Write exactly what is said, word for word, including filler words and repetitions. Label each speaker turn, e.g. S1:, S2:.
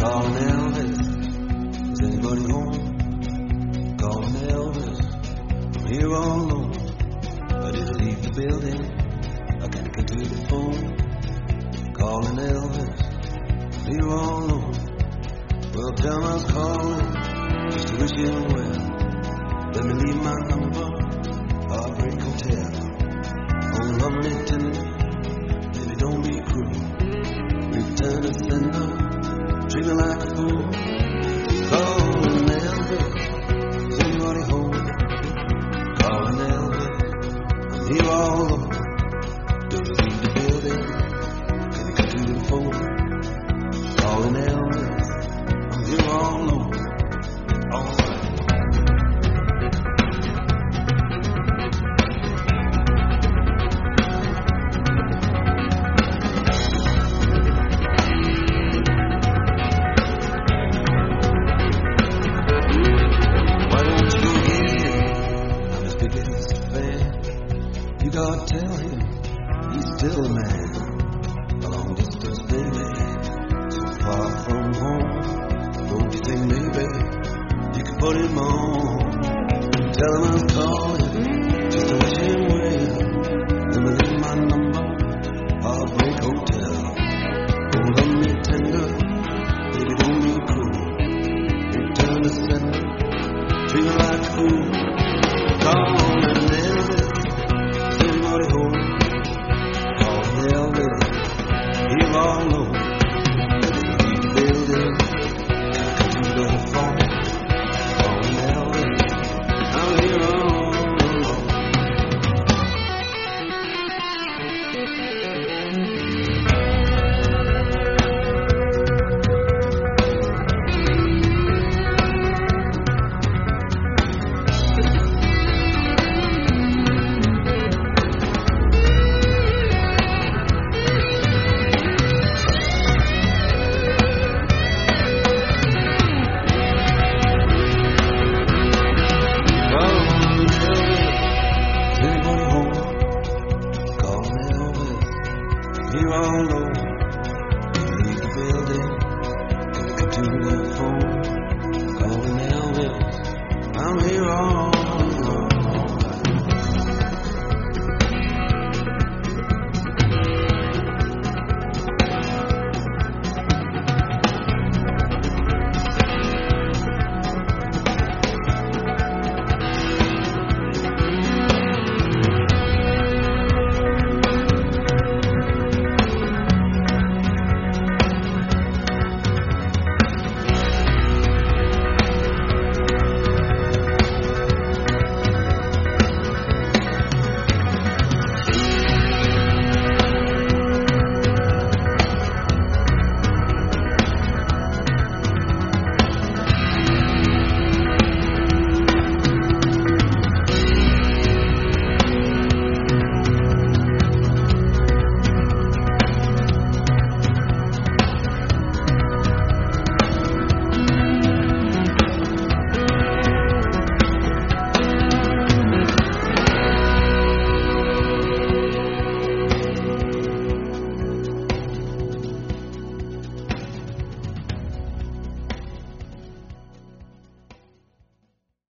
S1: Calling Elvis, is anybody home? Calling Elvis, I'm here all alone. I didn't leave the building, I can't get to the phone. Calling Elvis, I'm here all alone. Well, tell me I was calling, just to wish you well. Let me leave my number, Heartbreak Hotel. Oh, lovely tender, baby, don't be cruel. Return to sender, treat me like a fool. Calling Elvis, is anybody home? Calling Elvis, I'm here all alone. Don't leave the building, can you get to the phone? Calling Elvis, I'm here all alone. All right. God, tell him he's still a man, a long distance baby, so far from home. Don't you think maybe you could put him on?